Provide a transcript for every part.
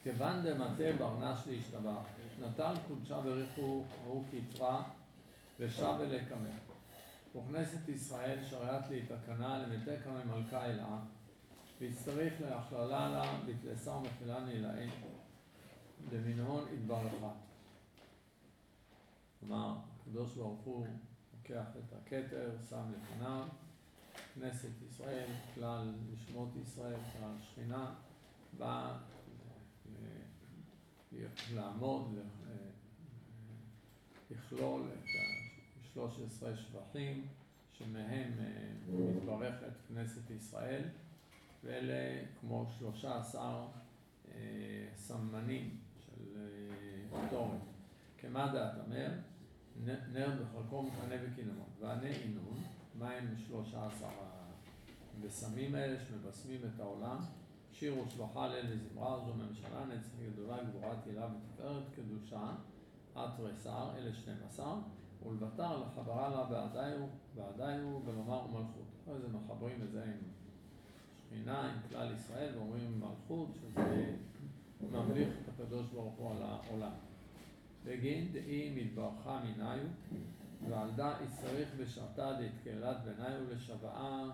כיוון דמטה ברנש להשתבח, נטל קודשה בריחו ראו כתרה ושב ולקמא. וכנסת ישראל שריעת להתקנה למתה כמה מלכה אלאה, והצטריך להכללה לה בתלסה ומחילה נילאה, דמינהון התברכת. כלומר, הקדוש ברוך הוא לוקח את הכתר, שם לפניו, כנסת ישראל, כלל נשמות ישראל, כלל שכינה, בא לעמוד, לכלול את 13 שבחים שמהם מתברכת כנסת ישראל, ואלה כמו 13 סממנים של קטורת. כמה דעת אמר, נר בחלקו מקנה וקינמון, וענה עינון, מהם 13 הבשמים האלה שמבשמים את העולם, שיר ושבחה לאל וזמרה, זו ממשלה, נצח גדולה, גבורה, תהילה ותפארת, קדושה, תריסר, אלה 12, ולבטר לחברה לה בעדיו ולומר מלכות. אחרי זה מחברים את זה עם שכינה, עם כלל ישראל, ואומרים מלכות, שזה ממליך את הקדוש ברוך הוא על העולם. בגין דאי מתברכה מניו, ועל דה יצטריך בשעתה דהתקהלת ביניו לשבעה.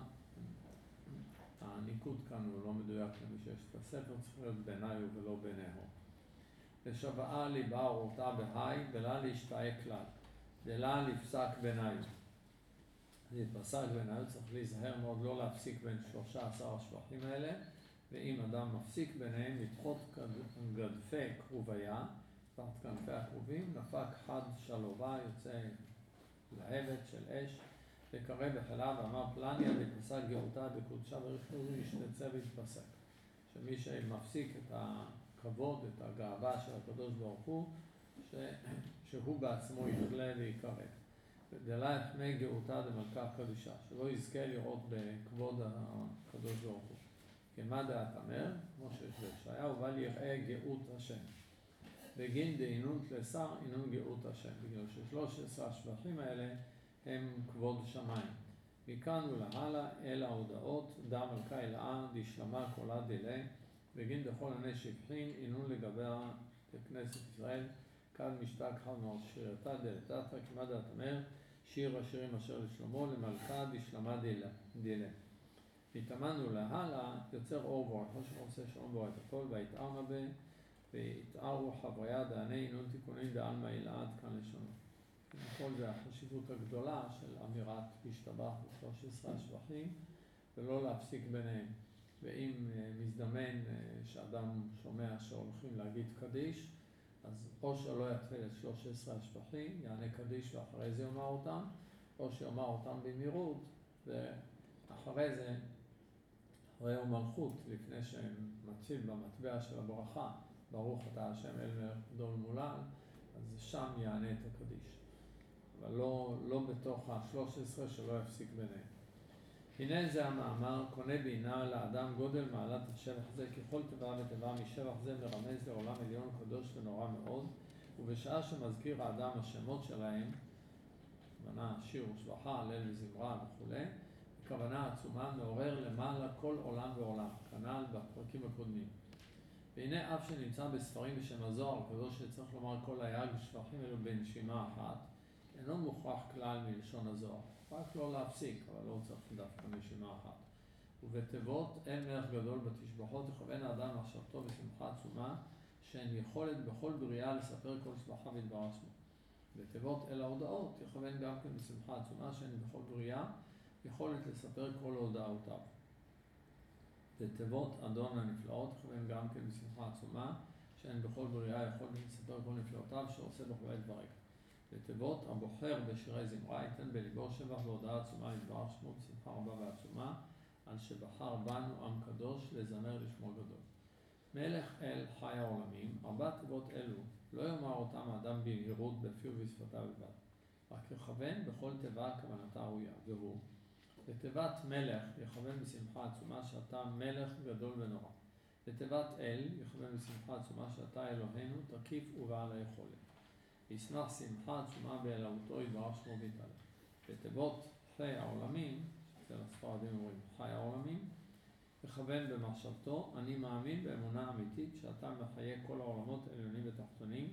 הניקוד כאן הוא לא מדויק למי שיש את הספר, צריך להיות ביניו ולא ביניהו. לשבעה ליבה אותה בהי, ולה להשתאה כלל. דלה לפסק ביניו. להתפסק ביניו, צריך להיזהר מאוד לא להפסיק בין 13 השבחים האלה, ואם אדם מפסיק ביניהם, לדחות גדפי קרוביה, תחת כנפי הקרובים, נפק חד שלובה, יוצא להבת של אש, וקרא בחילה ואמר פלניה, והתפסק גאותה בקודשה ורכבו, ישתצא והתפסק. שמי שמפסיק את הכבוד, את הגאווה של הקדוש ברוך הוא, שהוא בעצמו יחלה ויקרב. דלה יחמי גאותה דמלכה קדושה, שלא יזכה לראות בכבוד הקדוש ברוך הוא. כמה דעת אמר, כמו שיש בישעיה, ובא ליראה גאות השם. בגין דעינון תלסר, עינון גאות השם. בגלל ש13 השבחים האלה הם כבוד שמיים. מכאן ולהלה אל ההודעות, דה מלכה אלאה, דשלמה קולה דלה, בגין דכל עני שבחין, עינון לגביה בכנסת ישראל, כאן משתק חמור שירתה דלתתה, כמה דעת אמר, שיר השירים אשר לשלמה, למלכה דשלמה דלה. התאמנו להלה, יוצר אור בורחו שעושה שלום בורא את הכל, והתארנה בה, והתארו חבריה דעני עינון תיקונים דעלמא אלעד כאן לשונו. כל זה החשיבות הגדולה של אמירת השתבח ב13 השבחים, ולא להפסיק ביניהם. ואם מזדמן שאדם שומע שהולכים להגיד קדיש, אז או שלא יתחיל את 13 השבחים, יענה קדיש ואחרי זה יאמר אותם, או שיאמר אותם במהירות, ואחרי זה, אחרי יום מלכות, לפני שמציל במטבע של הברכה, ברוך אתה השם אל מלך גדול מולל, אז שם יענה את הקדיש. אבל לא בתוך ה13 שלא יפסיק ביניהם. הנה זה המאמר, קונה בינה לאדם גודל מעלת השבח זה, ככל תיבה ותיבה משבח זה מרמז לעולם עליון קדוש ונורא מאוד, ובשעה שמזכיר האדם השמות שלהם, כוונה שיר ושבחה, הלל וזמרה וכו', הכוונה עצומה מעורר למעלה כל עולם ועולם, כנ"ל בפרקים הקודמים. והנה אף שנמצא בספרים בשם הזוהר, הקדוש שצריך לומר כל היג ושבחים אלו בנשימה אחת, אינו מוכרח כלל מלשון הזוהר, רק לא להפסיק, אבל לא צריך דווקא נשימה אחת. ובתיבות אין מלך גדול בתשבחות, יכוון האדם מחשבתו בשמחה עצומה, שאין יכולת בכל בריאה לספר כל שבחה ודבר שמו. בתיבות אל ההודעות, יכוון גם כן בשמחה עצומה, שאין בכל בריאה יכולת לספר כל הודעותיו. בתיבות אדון הנפלאות, יכוון גם כן בשמחה עצומה, שאין בכל בריאה יכולת לספר כל נפלאותיו, שעושה בכל עת ברגע. בתיבות הבוחר בשירי זמרה, ייתן בליבו שבח והודעה עצומה לדבר שמו בשמחה רבה ועצומה, על שבחר בנו עם קדוש לזמר לשמו גדול. מלך אל חי העולמים, 4 תיבות אלו, לא יאמר אותם האדם במהירות בפיו ובשפתיו בלבד, רק יכוון בכל תיבה כוונתה ראויה, והוא בתיבת מלך יכוון בשמחה עצומה שאתה מלך גדול ונורא. בתיבת אל יכוון בשמחה עצומה שאתה אלוהינו תקיף ובעל היכולת. ישמח שמחה עצומה באלוהותו יתברך שמו ויתעלה. בתיבות חי העולמים, אצל הספרדים אומרים חי העולמים, לכוון במחשבתו, אני מאמין באמונה אמיתית שאתה מחיה כל העולמות העליונים ותחתונים,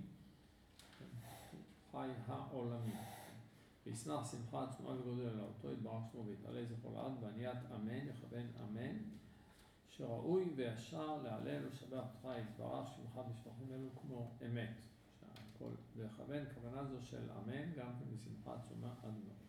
חי העולמים. וישמח שמחה עצומה וגודל אל אותו, יתברך שמו ויתעלה זכרו לעד, בעניית אמן, יכוון אמן, שראוי וישר להלל ולשבח אותך יתברך שמך בשבחים אלו כמו אמת. לכוון כוונה זו של אמן, גם כן בשמחה עצומה עד מאוד.